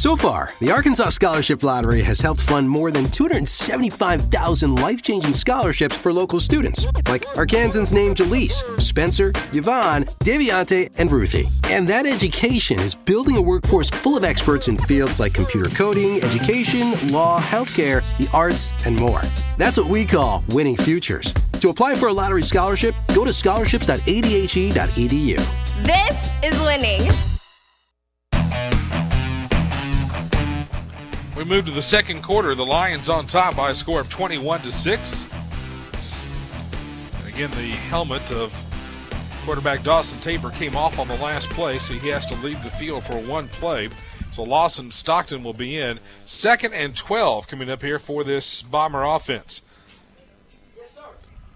So far, the Arkansas Scholarship Lottery has helped fund more than 275,000 life-changing scholarships for local students, like Arkansans named Jaleese, Spencer, Yvonne, Deviante, and Ruthie. And that education is building a workforce full of experts in fields like computer coding, education, law, healthcare, the arts, and more. That's what we call winning futures. To apply for a lottery scholarship, go to scholarships.adhe.edu. This is winning. We move to the second quarter. The Lions on top by a score of 21-6. And again, the helmet of quarterback Dawson Tabor came off on the last play, so he has to leave the field for one play. So Lawson Stockton will be in. 2nd and 12 coming up here for this Bomber offense. Yes, sir.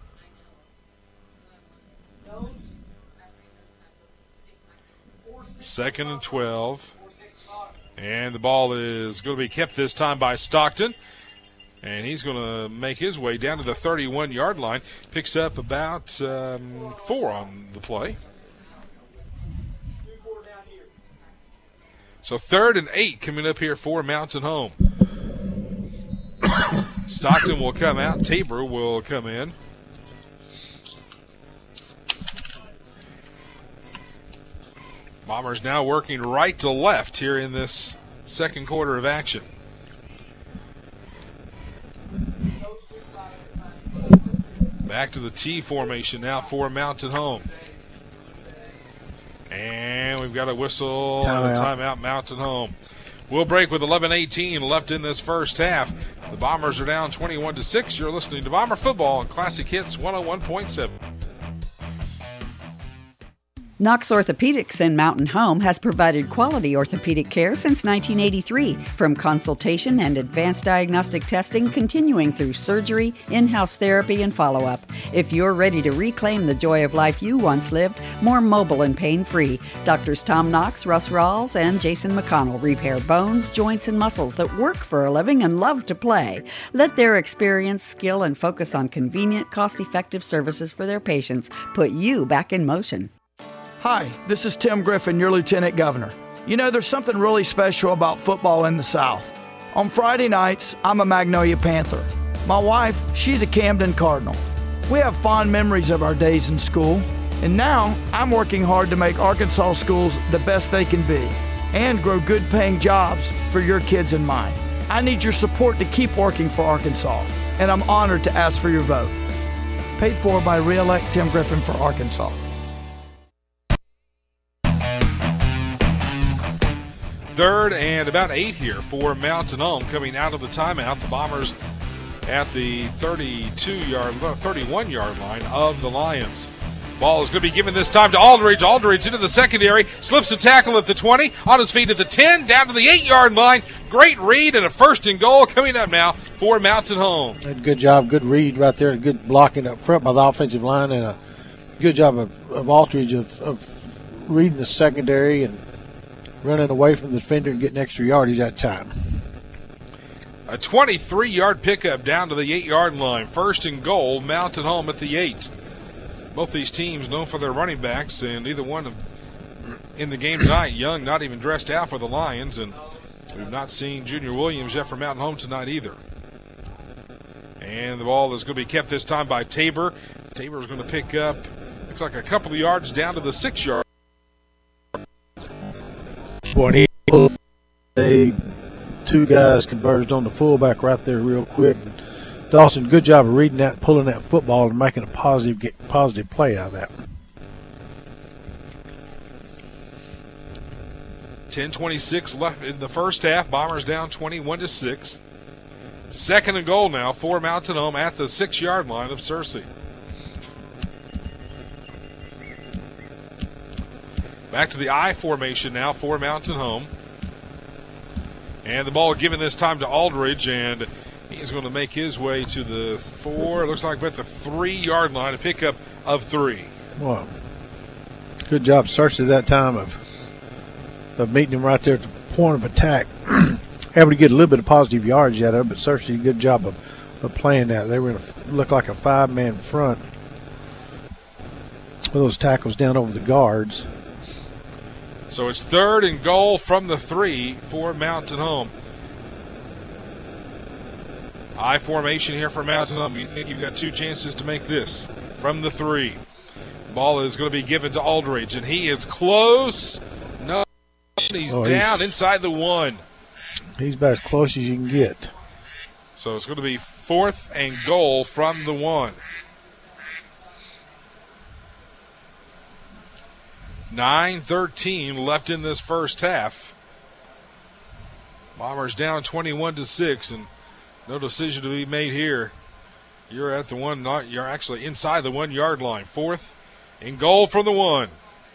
2nd and 12. And the ball is going to be kept this time by Stockton. And he's going to make his way down to the 31-yard line. Picks up about 4 on the play. So 3rd and 8 coming up here for Mountain Home. Stockton will come out. Tabor will come in. Bombers now working right to left here in this second quarter of action. Back to the T formation now for Mountain Home. And we've got a whistle and a timeout, Mountain Home. We'll break with 11:18 left in this first half. The Bombers are down 21-6. You're listening to Bomber Football on Classic Hits 101.7. Knox Orthopedics in Mountain Home has provided quality orthopedic care since 1983, from consultation and advanced diagnostic testing continuing through surgery, in-house therapy, and follow-up. If you're ready to reclaim the joy of life you once lived, more mobile and pain-free, Doctors Tom Knox, Russ Rawls, and Jason McConnell repair bones, joints, and muscles that work for a living and love to play. Let their experience, skill, and focus on convenient, cost-effective services for their patients put you back in motion. Hi, this is Tim Griffin, your Lieutenant Governor. You know, there's something really special about football in the South. On Friday nights, I'm a Magnolia Panther. My wife, she's a Camden Cardinal. We have fond memories of our days in school, and now I'm working hard to make Arkansas schools the best they can be and grow good-paying jobs for your kids and mine. I need your support to keep working for Arkansas, and I'm honored to ask for your vote. Paid for by Re-elect Tim Griffin for Arkansas. 3rd and about 8 here for Mountain Home coming out of the timeout. The Bombers at the 31-yard line of the Lions. Ball is going to be given this time to Aldridge. Aldridge into the secondary, slips a tackle at the 20, on his feet at the 10, down to the 8-yard line. Great read and a 1st and goal coming up now for Mountain Home. Good job, good read right there, good blocking up front by the offensive line, and a good job of Aldridge of reading the secondary and running away from the defender and getting extra yardage that time. A 23-yard pickup down to the 8-yard line. 1st and goal, Mountain Home at the 8. Both these teams known for their running backs, and either one in the game tonight. Young not even dressed out for the Lions, and we've not seen Junior Williams yet for Mountain Home tonight either. And the ball is going to be kept this time by Tabor. Tabor is going to pick up, looks like a couple of yards down to the 6-yard. Boy, two guys converged on the fullback right there real quick. Dawson, good job of reading that, pulling that football, and making a positive play out of that. 10:26 left in the first half. Bombers down 21-6. 2nd and goal now for Mountain Home at the 6-yard line of Searcy. Back to the I formation now for Mountain Home. And the ball given this time to Aldridge, and he's going to make his way to the 4, looks like about the 3-yard line, a pickup of 3. Wow. Good job, Searcy, that time of meeting him right there at the point of attack. Able to get a little bit of positive yards out of it, but Searcy, good job of playing that. They were going to look like a 5-man front with those tackles down over the guards. So it's 3rd and goal from the 3 for Mountain Home. I formation here for Mountain Home. You think you've got 2 chances to make this from the 3. Ball is going to be given to Aldridge, and he is close. No, he's down inside the 1. He's about as close as you can get. So it's going to be 4th and goal from the 1. 9:13 left in this first half. Bombers down 21-6, and no decision to be made here. You're at the 1. You're actually inside the 1 yard line. 4th and goal from the 1.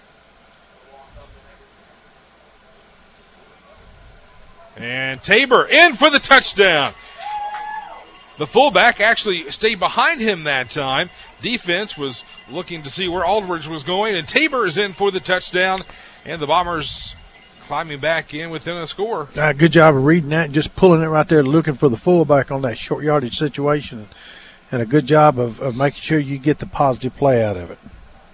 And Tabor in for the touchdown. The fullback actually stayed behind him that time. Defense was looking to see where Aldridge was going, and Tabor is in for the touchdown. And the Bombers climbing back in within a score. Good job of reading that and just pulling it right there, looking for the fullback on that short yardage situation. And a good job of making sure you get the positive play out of it.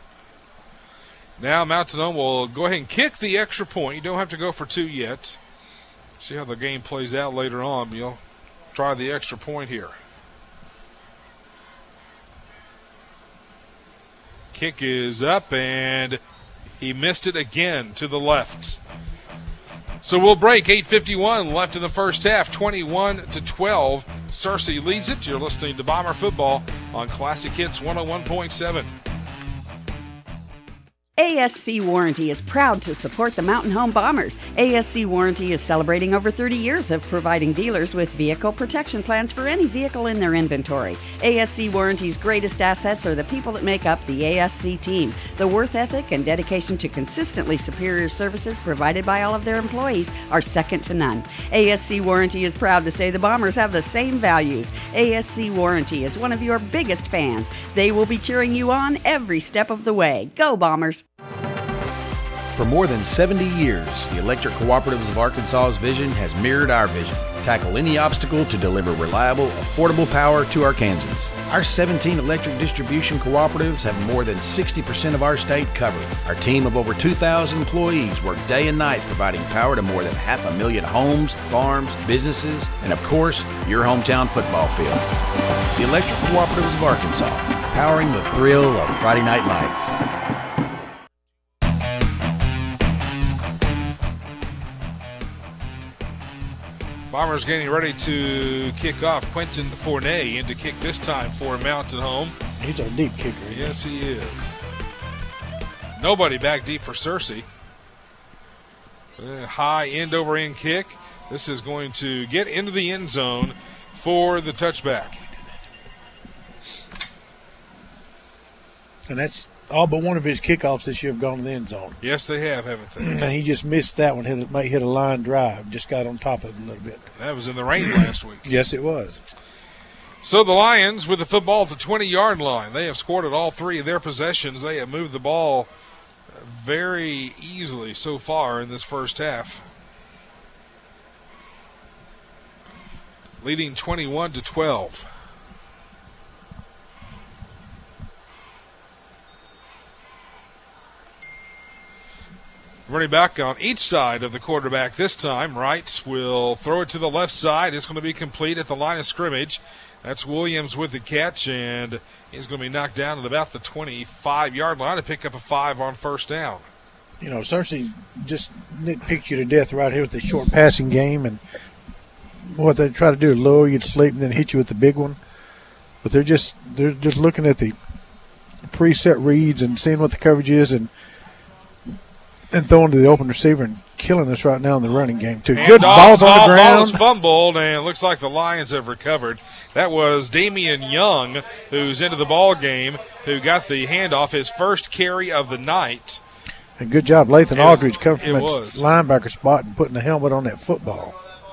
Now Mountain Home will go ahead and kick the extra point. You don't have to go for 2 yet. See how the game plays out later on. You'll try the extra point here. Kick is up, and he missed it again to the left. So we'll break. 8:51 left in the first half. 21-12. Searcy leads it. You're listening to Bomber Football on Classic Hits 101.7. ASC Warranty is proud to support the Mountain Home Bombers. ASC Warranty is celebrating over 30 years of providing dealers with vehicle protection plans for any vehicle in their inventory. ASC Warranty's greatest assets are the people that make up the ASC team. The worth ethic and dedication to consistently superior services provided by all of their employees are second to none. ASC Warranty is proud to say the Bombers have the same values. ASC Warranty is one of your biggest fans. They will be cheering you on every step of the way. Go Bombers! For more than 70 years, the Electric Cooperatives of Arkansas's vision has mirrored our vision. Tackle any obstacle to deliver reliable, affordable power to Arkansans. Our 17 electric distribution cooperatives have more than 60% of our state covered. Our team of over 2,000 employees work day and night providing power to more than 500,000 homes, farms, businesses, and of course, your hometown football field. The Electric Cooperatives of Arkansas, powering the thrill of Friday night lights. Bombers getting ready to kick off. Quentin Fournay in to kick this time for Mountain Home. He's a deep kicker. Yes, he is. Nobody back deep for Searcy. High end-over-end kick. This is going to get into the end zone for the touchback. And that's all but one of his kickoffs this year have gone to the end zone. Yes, they have, haven't they? And he just missed that one. Hit a line drive. Just got on top of it a little bit. That was in the rain last week. Yes, it was. So the Lions with the football at the 20-yard line. They have scored at all 3 of their possessions. They have moved the ball very easily so far in this first half. Leading 21-12. Running back on each side of the quarterback this time. Wright will throw it to the left side. It's going to be complete at the line of scrimmage. That's Williams with the catch, and he's going to be knocked down at about the 25-yard line to pick up a 5 on first down. You know, Searcy just nitpicked you to death right here with the short passing game, and what they try to do is lull you to sleep and then hit you with the big one. But they're just looking at the preset reads and seeing what the coverage is and throwing to the open receiver and killing us right now in the running game, too. Good balls on the ground. Ball is fumbled, and it looks like the Lions have recovered. That was Damian Young, who's into the ball game, who got the handoff, his first carry of the night. And good job, Lathan Aldridge coming from that linebacker spot and putting the helmet on that football.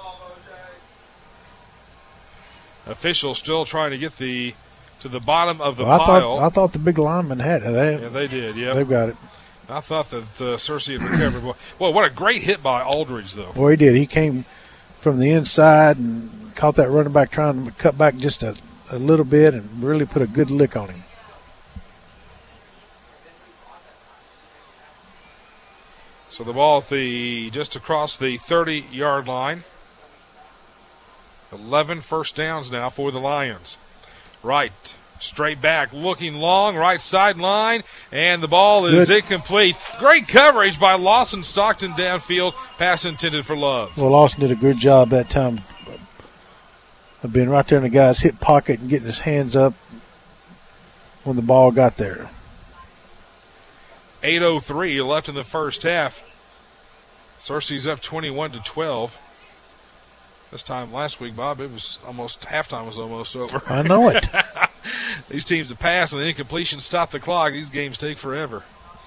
Officials still trying to get to the bottom of the pile. I thought the big lineman had it. Yeah, they did, yeah. They've got it. I thought that Searcy had recovered. Well, what a great hit by Aldridge, though. Well, he did. He came from the inside and caught that running back trying to cut back just a little bit and really put a good lick on him. So the ball at just across the 30-yard line. 11 first downs now for the Lions. Right, straight back, looking long, right sideline, and the ball is incomplete. Great coverage by Lawson Stockton downfield. Pass intended for Love. Well, Lawson did a good job that time of being right there in the guy's hip pocket and getting his hands up when the ball got there. 8:03 left in the first half. Searcy's up 21-12. This time last week, Bob, it was halftime was almost over. I know it. These teams that pass and the incompletion stop the clock. These games take forever.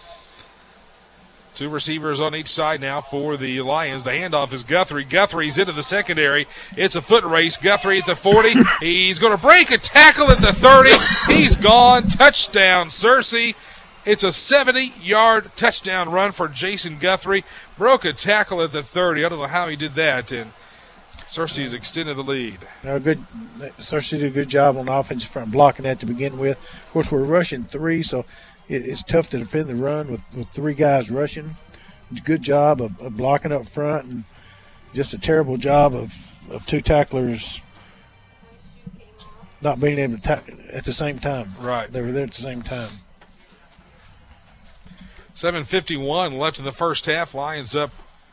Two receivers on each side now for the Lions. The handoff is Guthrie. Guthrie's into the secondary. It's a foot race. Guthrie at the 40. He's going to break a tackle at the 30. He's gone. Touchdown, Searcy. It's a 70-yard touchdown run for Jason Guthrie. Broke a tackle at the 30. I don't know how he did that, and Searcy has extended the lead. Searcy did a good job on the offensive front blocking that to begin with. Of course, we're rushing 3, so it's tough to defend the run with 3 guys rushing. Good job of blocking up front, and just a terrible job of 2 tacklers not being able to tackle at the same time. Right. They were there at the same time. 7:51 left in the first half. Lions up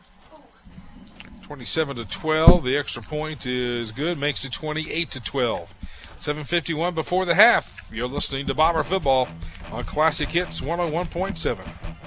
27-12. The extra point is good, makes it 28-12. 7:51 before the half. You're listening to Bomber Football on Classic Hits 101.7.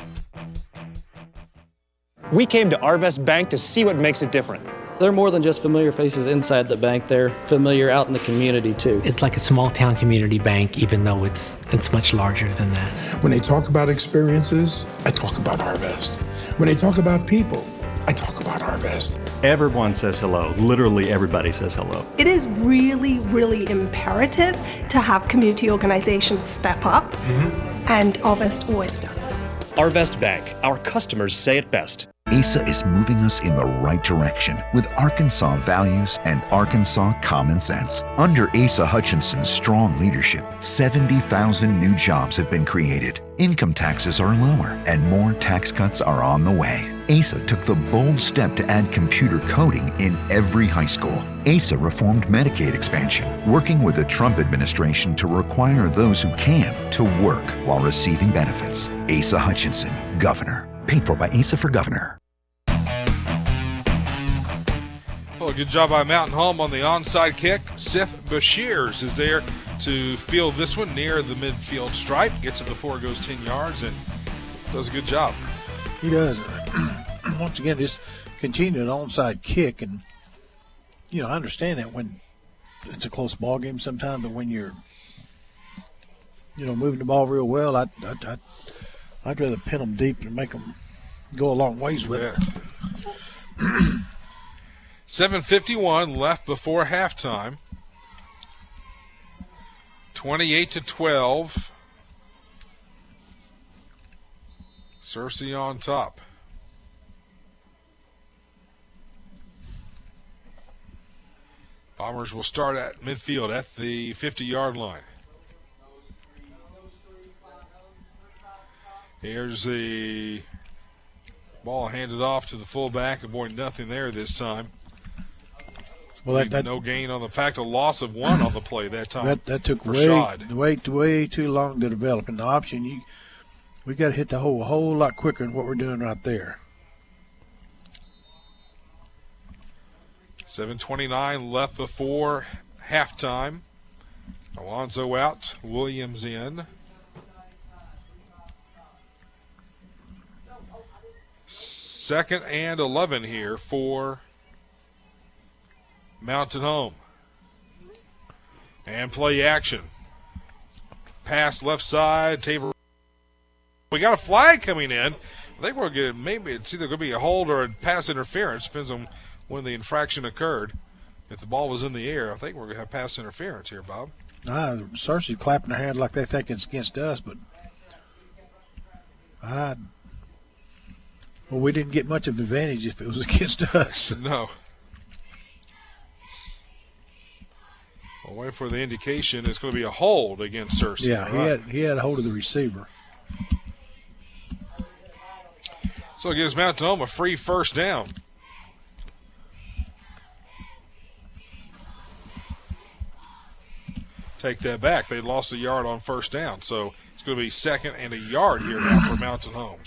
We came to Arvest Bank to see what makes it different. They're more than just familiar faces inside the bank. They're familiar out in the community, too. It's like a small town community bank, even though it's much larger than that. When they talk about experiences, I talk about Arvest. When they talk about people, I talk about Arvest. Everyone says hello. Literally everybody says hello. It is really, really imperative to have community organizations step up, and Arvest always does. Arvest Bank. Our customers say it best. ASA is moving us in the right direction with Arkansas values and Arkansas common sense. Under Asa Hutchinson's strong leadership, 70,000 new jobs have been created. Income taxes are lower and more tax cuts are on the way. ASA took the bold step to add computer coding in every high school. ASA reformed Medicaid expansion, working with the Trump administration to require those who can to work while receiving benefits. Asa Hutchinson, Governor. Paid for by ASA for Governor. Well, good job by Mountain Home on the onside kick. Seth Bashirs is there to field this one near the midfield stripe. Gets it before it goes 10 yards and does a good job. He does. Once again, just continue an onside kick. And, I understand that when it's a close ball game sometimes, but when you're, moving the ball real well, I'd rather pin them deep and make them go a long ways with it. 7:51 left before halftime. 28-12. Searcy on top. Bombers will start at midfield at the 50-yard line. Here's the ball handed off to the fullback. Avoid nothing there this time. Well, that no gain on the fact of loss of 1 on the play that time. That took for way too long to develop. And the option, we got to hit the hole a whole lot quicker than what we're doing right there. 7:29 left before halftime. Alonzo out, Williams in. Second and 11 here for Mountain Home. And play action. Pass left side. Tabor. We got a flag coming in. I think we're going to, maybe it's either going to be a hold or a pass interference. Depends on when the infraction occurred. If the ball was in the air, I think we're going to have pass interference here, Bob. Searcy clapping their hands like they think it's against us, but we didn't get much of an advantage if it was against us. No. We'll wait for the indication. It's going to be a hold against Searcy. Yeah, right. he had a hold of the receiver. So it gives Mountain Home a free first down. Take that back. They lost a yard on first down, so it's going to be 2nd and a yard here now for Mountain Home.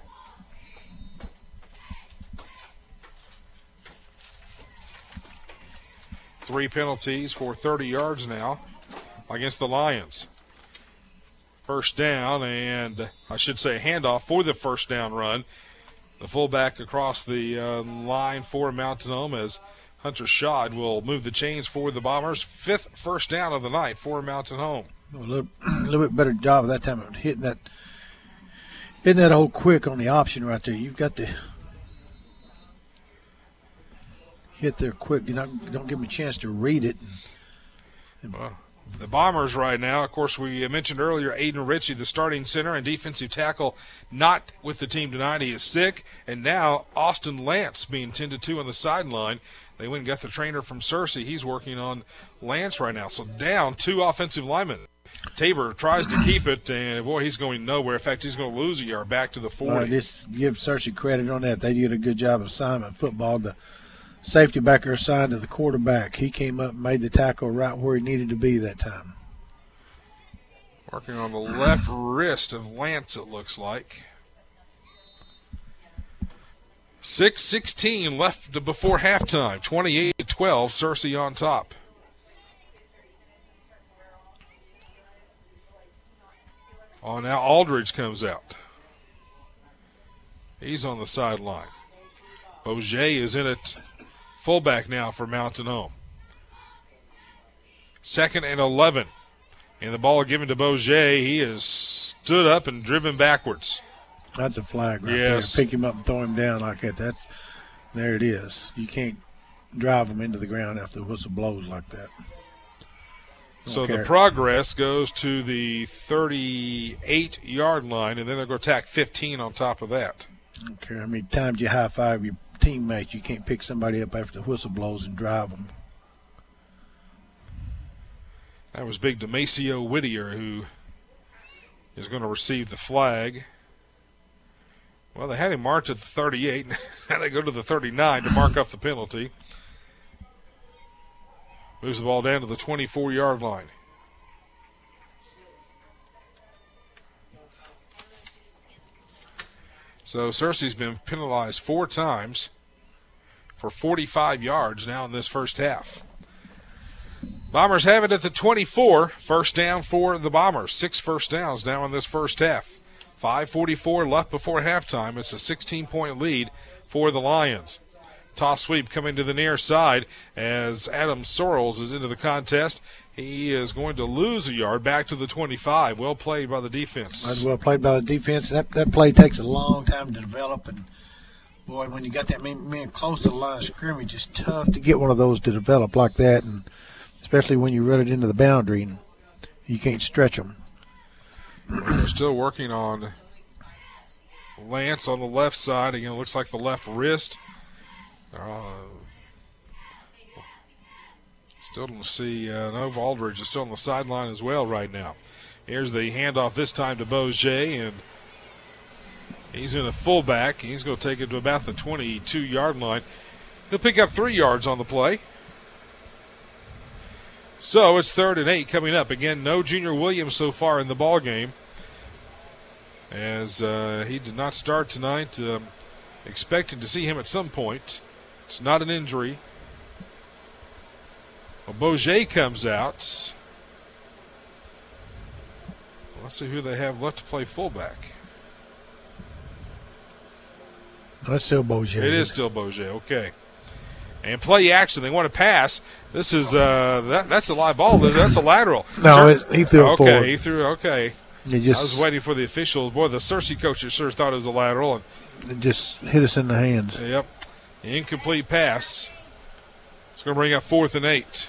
Three penalties for 30 yards now against the Lions. First down, and I should say a handoff for the first down run. The fullback across the line for Mountain Home as Hunter Schad will move the chains for the Bombers. 5th first down of the night for Mountain Home. A little bit better job of that time of hitting that hole quick on the option right there. You've got to hit there quick. You don't give them a chance to read it. Well, the Bombers right now, of course, we mentioned earlier Aiden Ritchie, the starting center and defensive tackle, not with the team tonight. He is sick. And now Austin Lance being tended to on the sideline. They went and got the trainer from Searcy. He's working on Lance right now. So down 2 offensive linemen. Tabor tries to keep it, and, boy, he's going nowhere. In fact, he's going to lose a yard back to the 40. Just give Searcy credit on that. They did a good job of assignment football. The safety backer assigned to the quarterback. He came up and made the tackle right where he needed to be that time. Working on the left wrist of Lance, it looks like. 6:16 left before halftime. 28-12, Searcy on top. Oh, now Aldridge comes out. He's on the sideline. Bourget is in it. Fullback now for Mountain Home. 2nd and 11. And the ball given to Bourget. He is stood up and driven backwards. That's a flag right there. Pick him up and throw him down like that. There it is. You can't drive him into the ground after the whistle blows like that. So the progress goes to the 38-yard line, and then they're going to tack 15 on top of that. I don't care how many times you high-five your teammates. You can't pick somebody up after the whistle blows and drive them. That was big Demasio Whittier, who is going to receive the flag. Well, they had him marked at the 38. Now they go to the 39 to mark off the penalty. Moves the ball down to the 24-yard line. So Searcy's been penalized 4 times for 45 yards now in this first half. Bombers have it at the 24. First down for the Bombers. 6 first downs now in this first half. 5:44 left before halftime. It's a 16-point lead for the Lions. Toss sweep coming to the near side as Adam Sorrells is into the contest. He is going to lose a yard back to the 25. Well played by the defense. That's well played by the defense. That play takes a long time to develop. And, boy, when you got that man close to the line of scrimmage, it's tough to get one of those to develop like that, and especially when you run it into the boundary and you can't stretch them. They're still working on Lance on the left side. Again, it looks like the left wrist. Still don't see Nova Aldridge is still on the sideline as well right now. Here's the handoff this time to Bourget, and he's in a fullback. He's going to take it to about the 22-yard line. He'll pick up 3 yards on the play. So it's 3rd and 8 coming up. Again, no Junior Williams so far in the ball game, as he did not start tonight. Expecting to see him at some point. It's not an injury. Well, Bourget comes out. Let's see who they have left to play fullback. That's still Bourget. It is still Bourget. Okay. And play action. They want to pass. This is that's a live ball. That's a lateral. No, he threw it forward. Okay, he threw. Okay. I was waiting for the officials. Boy, the Searcy coaches sure thought it was a lateral. And it just hit us in the hands. Yep. Incomplete pass. It's going to bring up 4th and 8.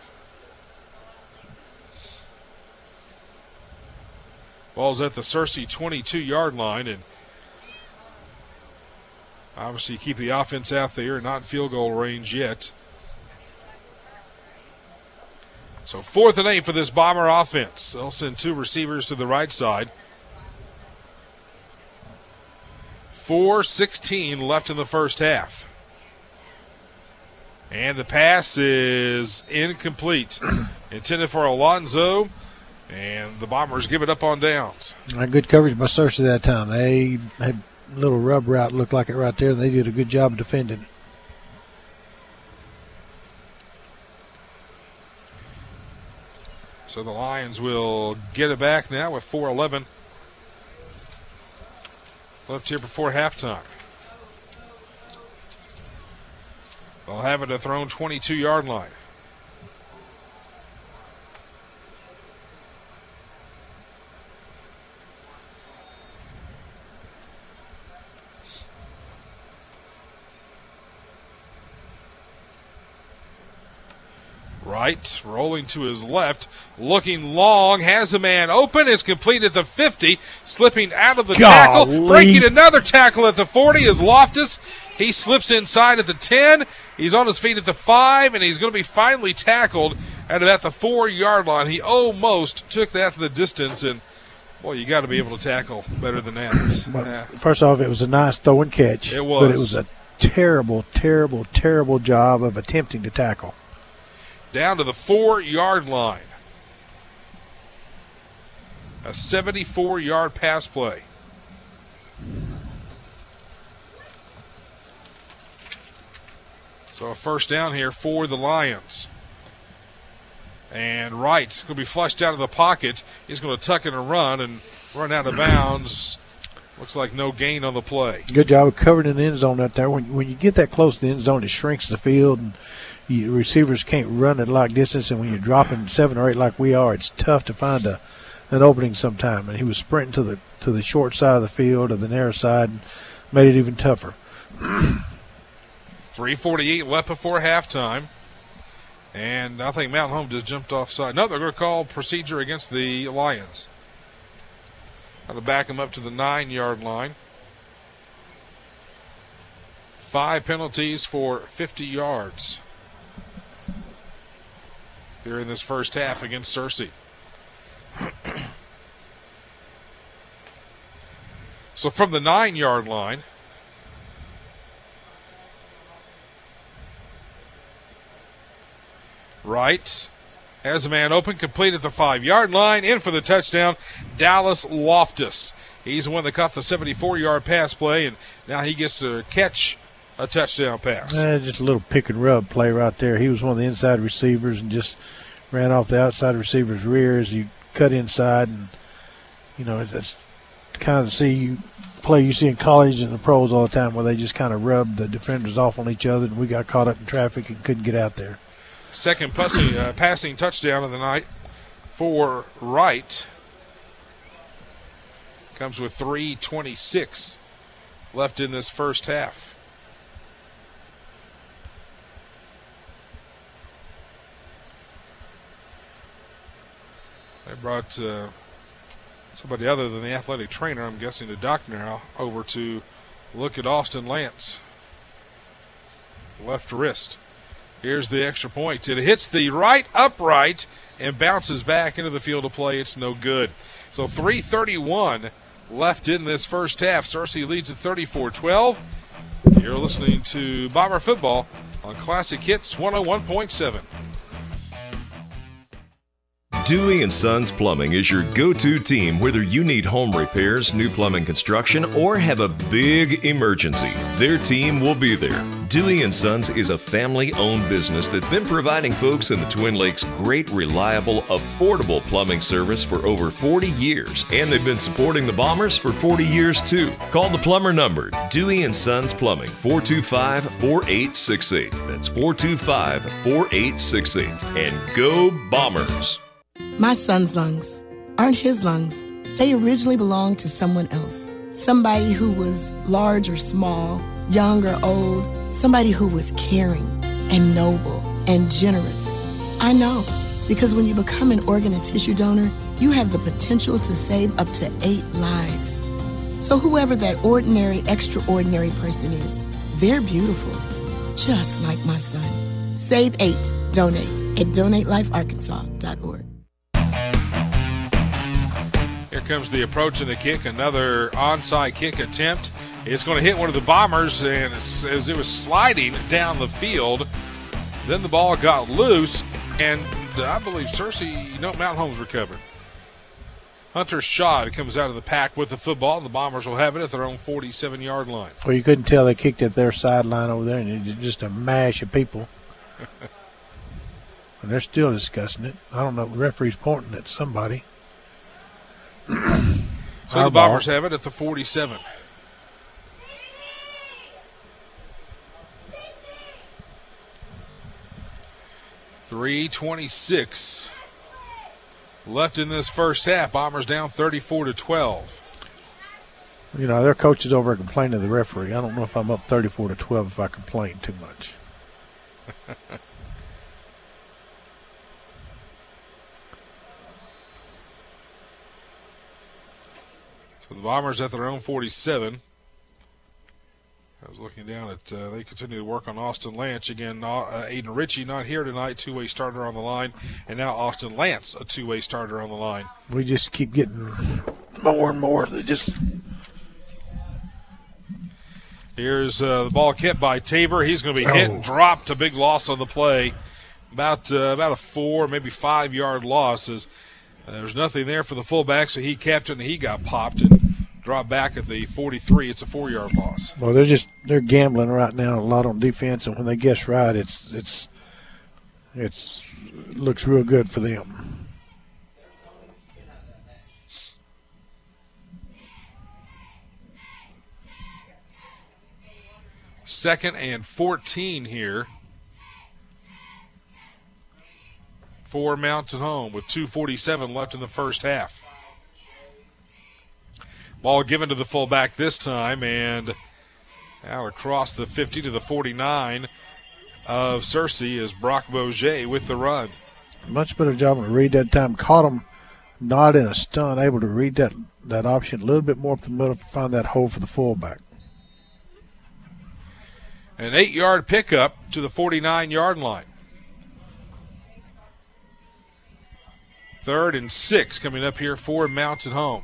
Ball's at the Searcy 22-yard line, and obviously keep the offense out there, not in field goal range yet. So 4th and 8 for this Bomber offense. They'll send 2 receivers to the right side. 4:16 left in the first half. And the pass is incomplete. Intended for Alonzo, and the Bombers give it up on downs. Good coverage by Searcy that time. They had a little rub route, looked like it right there, and they did a good job of defending it. So the Lions will get it back now with 4:11 left here before halftime. They'll have it at their own 22-yard line. Right, rolling to his left, looking long, has a man open, is complete at the 50, slipping out of the tackle, breaking another tackle at the 40 is Loftus. He slips inside at the 10, he's on his feet at the 5, and he's going to be finally tackled at about the 4-yard line. He almost took that to the distance, and, boy, you got to be able to tackle better than that. Well, first off, it was a nice throw and catch. It was. But it was a terrible, terrible, terrible job of attempting to tackle. Down to the 4-yard line. A 74-yard pass play. So a first down here for the Lions. And Wright going to be flushed out of the pocket. He's going to tuck in and run out of bounds. Looks like no gain on the play. Good job of covering in the end zone out there. When you get that close to the end zone, it shrinks the field, and receivers can't run at like distance, and when you're dropping 7 or 8 like we are, it's tough to find an opening sometime. And he was sprinting to the short side of the field or the narrow side, and made it even tougher. 3:48 left before halftime. And I think Mountain Home just jumped offside. No, they're going to call procedure against the Lions. Got to back them up to the 9-yard line. 5 penalties for 50 yards here in this first half against Searcy. So from the 9-yard line, Wright has a man open, complete at the 5-yard line, in for the touchdown, Dallas Loftus. He's the one that caught the 74-yard pass play, and now he gets to catch a touchdown pass. Just a little pick and rub play right there. He was one of the inside receivers and just ran off the outside receiver's rear as he cut inside. And, that's kind of the play you see in college and the pros all the time, where they just kind of rub the defenders off on each other, and we got caught up in traffic and couldn't get out there. Second passing touchdown of the night for Wright. Comes with 3:26 left in this first half. They brought somebody other than the athletic trainer, I'm guessing the doctor now, over to look at Austin Lance. Left wrist. Here's the extra point. It hits the right upright and bounces back into the field of play. It's no good. So 3:31 left in this first half. Searcy leads at 34-12. You're listening to Bomber Football on Classic Hits 101.7. Dewey & Sons Plumbing is your go-to team whether you need home repairs, new plumbing construction, or have a big emergency. Their team will be there. Dewey & Sons is a family-owned business that's been providing folks in the Twin Lakes great, reliable, affordable plumbing service for over 40 years. And they've been supporting the Bombers for 40 years, too. Call the plumber number, Dewey & Sons Plumbing, 425-4868. That's 425-4868. And go Bombers! My son's lungs aren't his lungs. They originally belonged to someone else. Somebody who was large or small, young or old. Somebody who was caring and noble and generous. I know, because when you become an organ and tissue donor, you have the potential to save up to 8 lives. So whoever that ordinary, extraordinary person is, they're beautiful, just like my son. Save 8. Donate at DonateLifeArkansas.org. Here comes the approach and the kick. Another onside kick attempt. It's going to hit one of the Bombers, and as it was sliding down the field, then the ball got loose, and I believe Mountain Home's recovered. Hunter Schad comes out of the pack with the football, and the Bombers will have it at their own 47-yard line. Well, you couldn't tell they kicked at their sideline over there, and it was just a mash of people. And they're still discussing it. I don't know. The referee's pointing at somebody. So the Bombers have it at the 47. .326 left in this first half. Bombers down 34-12. You know, their coaches over complaining to the referee. I don't know if I'm up 34-12 if I complain too much. So the Bombers at their own 47. I was looking down at, they continue to work on Austin Lance. Again, Aiden Ritchie not here tonight, two-way starter on the line. And now Austin Lance, a two-way starter on the line. We just keep getting more and more. Here's the ball kept by Tabor. He's going to be hit and dropped. A big loss on the play. About a 4, maybe 5-yard loss. As there's nothing there for the fullback, so he kept it and he got popped and dropped back at the 43. It's a 4-yard loss. Well, they're gambling right now a lot on defense, and when they guess right, it looks real good for them. Second and 14 here for Mountain Home with 2:47 left in the first half. Ball given to the fullback this time, and out across the 50 to the 49 of Searcy is Brock Bourget with the run. Much better job to read that time. Caught him not in a stun, able to read that option a little bit more up the middle to find that hole for the fullback. An 8-yard pickup to the 49-yard line. 3rd and 6 coming up here for Mountain Home.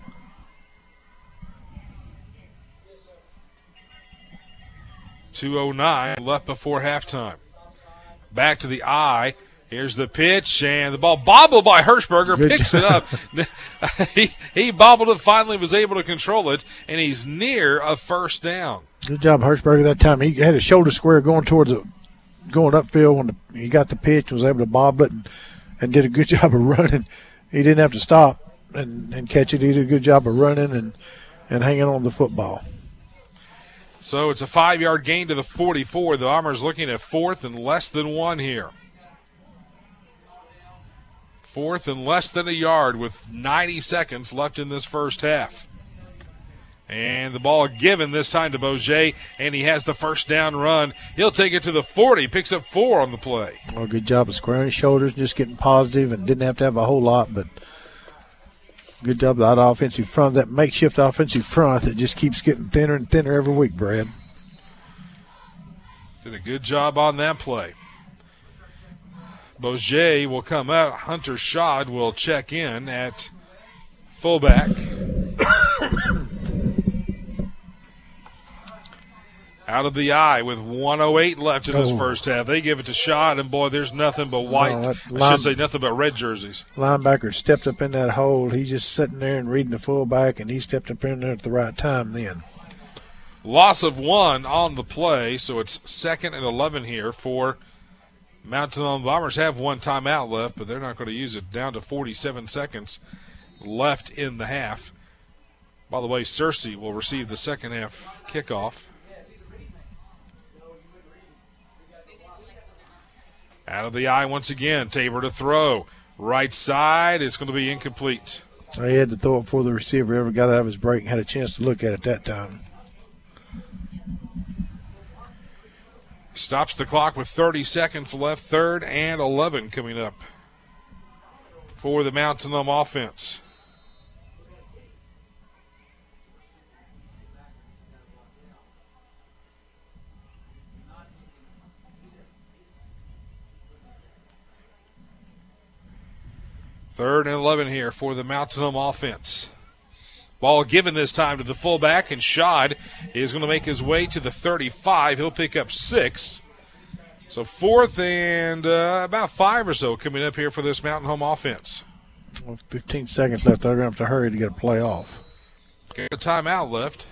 .209 left before halftime. Back to the eye. Here's the pitch, and the ball bobbled by Hirschberger. Picks it up. he bobbled it, finally was able to control it, and he's near a first down. Good job, Hirschberger, that time. He had a shoulder square going upfield when he got the pitch, was able to bobble it, and did a good job of running. He didn't have to stop and catch it. He did a good job of running and hanging on the football. So it's a 5-yard gain to the 44. The Bombers looking at 4th and less than 1 here. 4th and less than a yard with 90 seconds left in this first half. And the ball given this time to Bourget, and he has the first down run. He'll take it to the 40, picks up 4 on the play. Well, good job of squaring his shoulders, just getting positive, and didn't have to have a whole lot, but good job of that offensive front, that makeshift offensive front that just keeps getting thinner and thinner every week, Brad. Did a good job on that play. Bourget will come out. Hunter Schad will check in at fullback. Out of the eye with 1:08 left in this first half. They give it to Schad, and boy, there's nothing but white. I should say nothing but red jerseys. Linebacker stepped up in that hole. He's just sitting there and reading the fullback, and he stepped up in there at the right time then. Loss of 1 on the play, so it's 2nd and 11 here for Mountain Home. Bombers have 1 timeout left, but they're not going to use it. Down to 47 seconds left in the half. By the way, Searcy will receive the second half kickoff. Out of the eye once again. Tabor to throw. Right side. It's going to be incomplete. He had to throw it before the receiver ever got out of his break and had a chance to look at it that time. Stops the clock with 30 seconds left. 3rd and 11 coming up for the Mountain Home offense. Third and 11 here for the Mountain Home offense. Ball given this time to the fullback, and Schad is going to make his way to the 35. He'll pick up 6. So 4th and about 5 or so coming up here for this Mountain Home offense. Well, 15 seconds left. They're going to have to hurry to get a play off. Got a timeout left.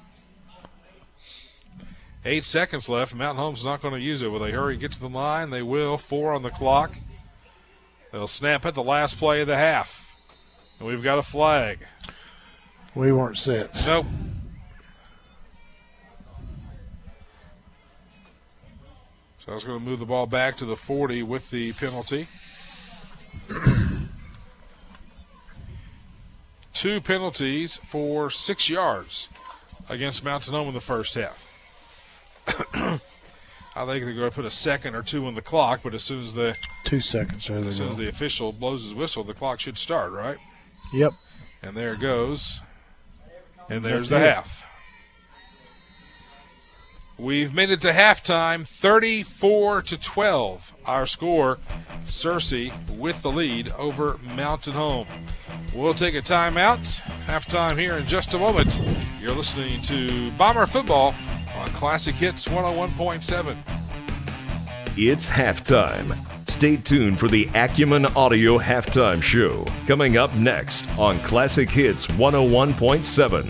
8 seconds left. Mountain Home's not going to use it. Will they hurry and get to the line? They will. 4 on the clock. They'll snap at the last play of the half. And we've got a flag. We weren't set. Nope. So I was going to move the ball back to the 40 with the penalty. 2 penalties for 6 yards against Mountain Home in the first half. I think they're going to put a second or 2 on the clock, but as soon as 2 seconds, as soon as the official blows his whistle, the clock should start, right? Yep. And there it goes. And there's the half. We've made it to halftime, 34-12. Our score, Searcy with the lead over Mountain Home. We'll take a timeout. Halftime here in just a moment. You're listening to Bomber Football on Classic Hits 101.7. It's halftime. Stay tuned for the Acumen Audio Halftime Show, coming up next on Classic Hits 101.7.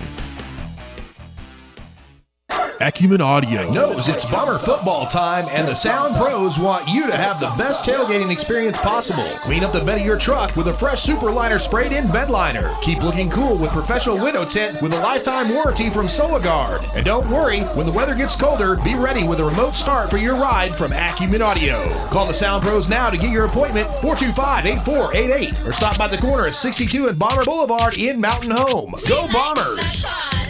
Acumen Audio knows it's Bomber football time, and the Sound Pros want you to have the best tailgating experience possible. Clean up the bed of your truck with a fresh Superliner sprayed-in bed liner. Keep looking cool with professional window tint with a lifetime warranty from Solagard. And don't worry, when the weather gets colder, be ready with a remote start for your ride from Acumen Audio. Call the Sound Pros now to get your appointment, 425-8488, or stop by the corner at 62 and Bomber Boulevard in Mountain Home. Go Bombers!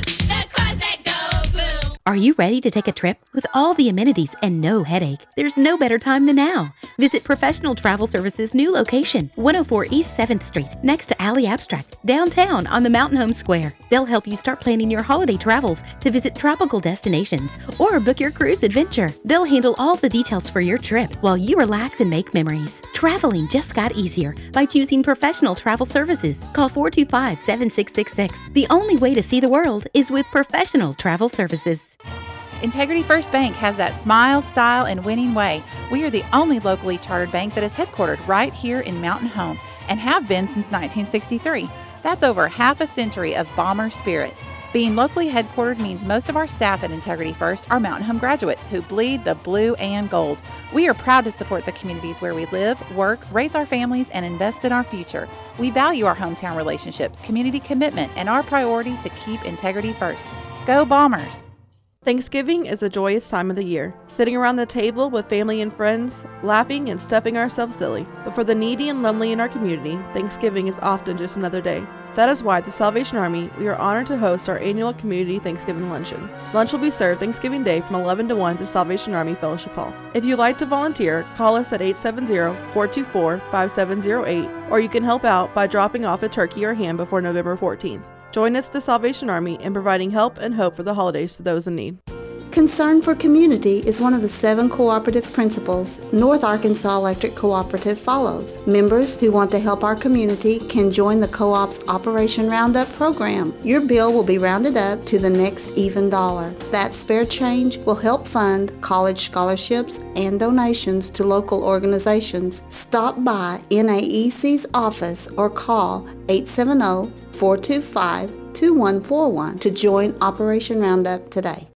Are you ready to take a trip? With all the amenities and no headache, there's no better time than now. Visit Professional Travel Services' new location, 104 East 7th Street, next to Alley Abstract, downtown on the Mountain Home Square. They'll help you start planning your holiday travels to visit tropical destinations or book your cruise adventure. They'll handle all the details for your trip while you relax and make memories. Traveling just got easier by choosing Professional Travel Services. Call 425-7666. The only way to see the world is with Professional Travel Services. Integrity First Bank has that smile, style, and winning way. We are the only locally chartered bank that is headquartered right here in Mountain Home and have been since 1963. That's over half a century of Bomber spirit. Being locally headquartered means most of our staff at Integrity First are Mountain Home graduates who bleed the blue and gold. We are proud to support the communities where we live, work, raise our families, and invest in our future. We value our hometown relationships, community commitment, and our priority to keep integrity first. Go Bombers! Thanksgiving is a joyous time of the year, sitting around the table with family and friends, laughing and stuffing ourselves silly. But for the needy and lonely in our community, Thanksgiving is often just another day. That is why at the Salvation Army, we are honored to host our annual Community Thanksgiving Luncheon. Lunch will be served Thanksgiving Day from 11 to 1 at the Salvation Army Fellowship Hall. If you'd like to volunteer, call us at 870-424-5708, or you can help out by dropping off a turkey or ham before November 14th. Join us at the Salvation Army in providing help and hope for the holidays to those in need. Concern for community is one of the 7 cooperative principles North Arkansas Electric Cooperative follows. Members who want to help our community can join the co-op's Operation Roundup program. Your bill will be rounded up to the next even dollar. That spare change will help fund college scholarships and donations to local organizations. Stop by NAEC's office or call 870-425-2141 to join Operation Roundup today.